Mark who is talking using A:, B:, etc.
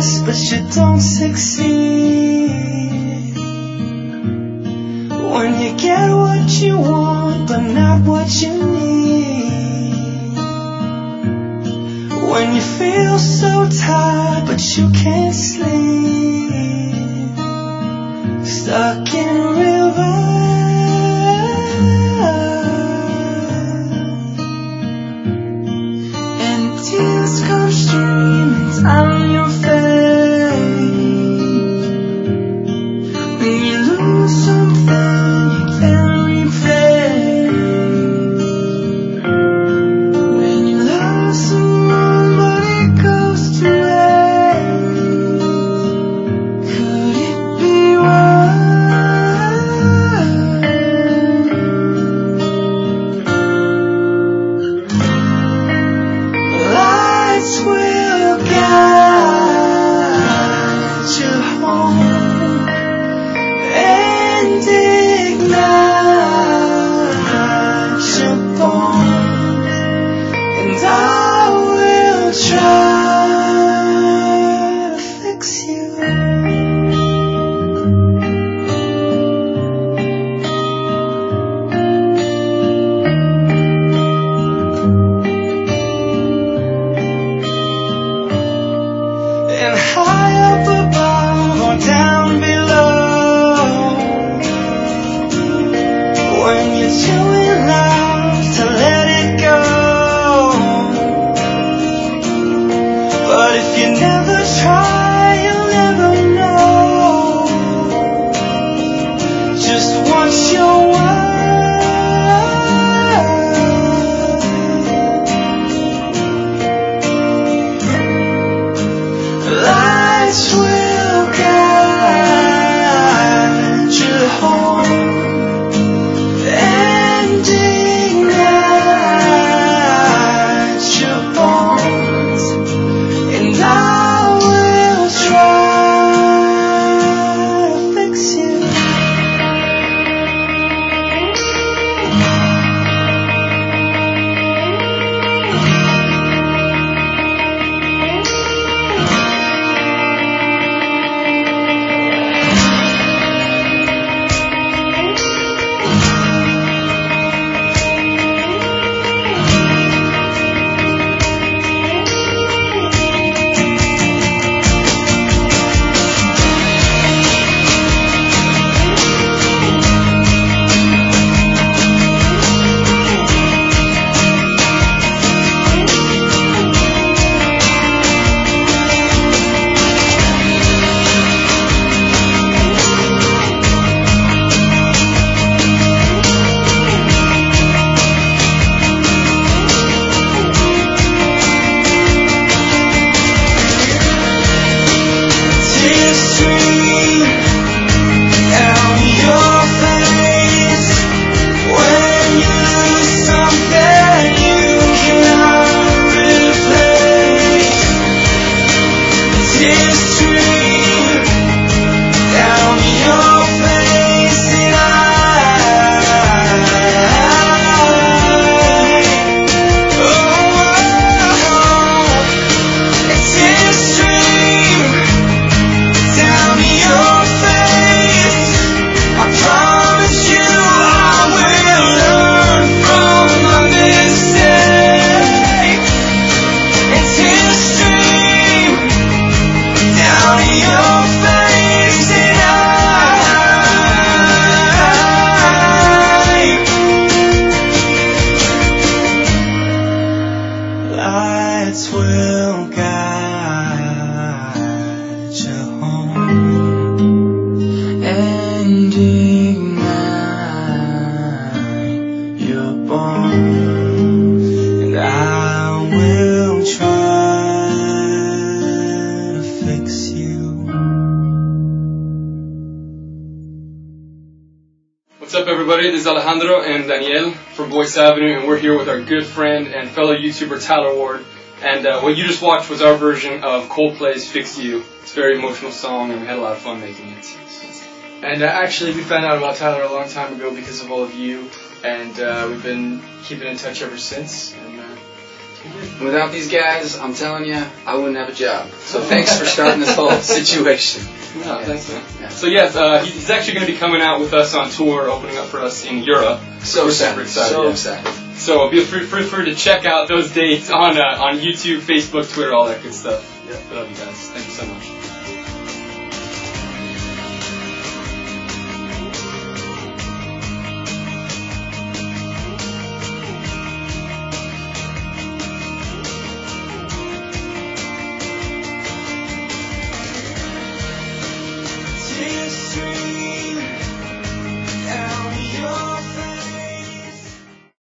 A: best, but you don't succeed. When you get what you want, but not what you need. When you feel so tired, but you can't sleep. Stuck in a river. Tears come streaming down your face. When you lose something you can't replace. When you love someone but it goes to waste. Could it be Lights will guide you home and ignite your bones, and I will try to fix you. And high up above or down below, when you're too in love to let it go. But if you never try, you'll never know just what you're worth. Lights will guide you home and ignite your bones, and I will try to fix you. Tears stream down your face when you lose something you cannot replace. Tears stream down your face, and tears stream down your face. I promise you I will learn from my mistake. And tears stream down your face, and lights will guide you home and ignite your bones, and I will try to fix you.
B: What's up, everybody? This is Alejandro and Daniel from Boyce Avenue, and we're here with our good friend and fellow YouTuber Tyler Ward. And what you just watched was our version of Coldplay's Fix You. It's a very emotional song, and we had a lot of fun making it.
C: And actually, we found out about Tyler a long time ago because of all of you, and we've been keeping in touch ever since. And
D: And without these guys, I'm telling you, I wouldn't have a job. So thanks for starting this whole situation.
B: No, thanks, man.
D: Yeah.
B: So yes, he's actually going to be coming out with us on tour, opening up for us in Europe.
D: So
B: We're
D: excited.
B: super
D: So
B: yeah.
D: excited.
B: So feel free to check out those dates on YouTube, Facebook, Twitter, all that good stuff.
D: Yeah.
B: I love you guys. Thank you so much.